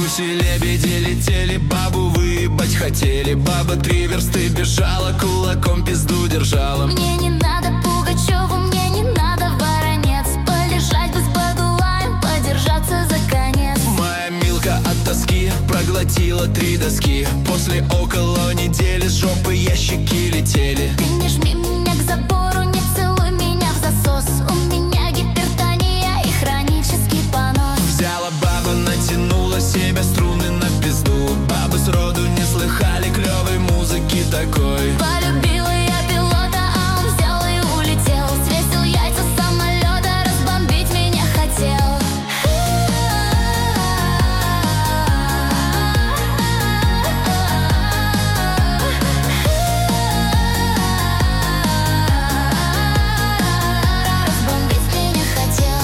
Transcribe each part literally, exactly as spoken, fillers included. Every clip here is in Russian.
Гуси, лебеди летели, бабу выебать хотели. Баба три версты бежала, кулаком пизду держала. Мне не надо Пугачеву, мне не надо Воронец. Полежать бы с Бадулаем, подержаться за конец. Моя Милка от тоски проглотила три доски. После около недели с жопы ящики летели. Ты не жми меня к забору, не целуй меня в засос. У меня гипертония и хронический понос. Взяла баба, натянула себе струны на пизду. Бабы сроду не слыхали клевой музыки такой. Полюбила я пилота, а он взял и улетел. Свесил яйца с самолета, разбомбить меня хотел. Разбомбить меня хотел.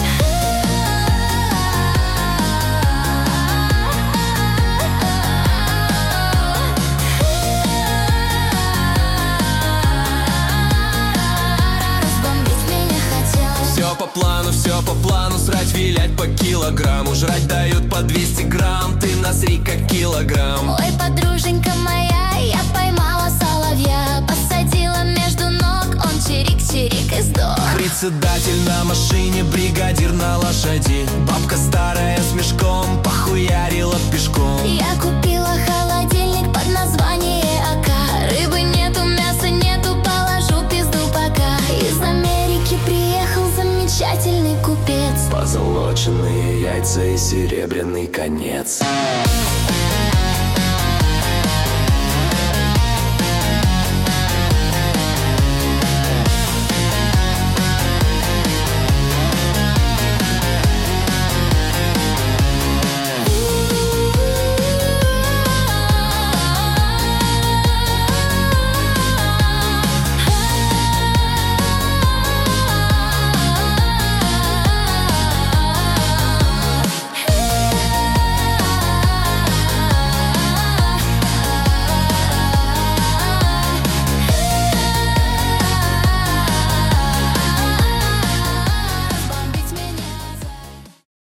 Разбомбить меня хотел. Все по плану, все по плану, срать, вилять по килограмму. Жрать дают по двести грамм, ты насри как килограмм. Ой, подруженька моя, я поймала соловья. Посадила между ног, он чирик-чирик и сдох. Председатель на машине, бригадир на лошади. Бабка старая с мешком, похуярила пешком. Я купила холодильник под название АК. Рыбы нету, мяса нету, положу пизду пока. Из Америки приехал замечательный купец. Позолоченные яйца и серебряный конец.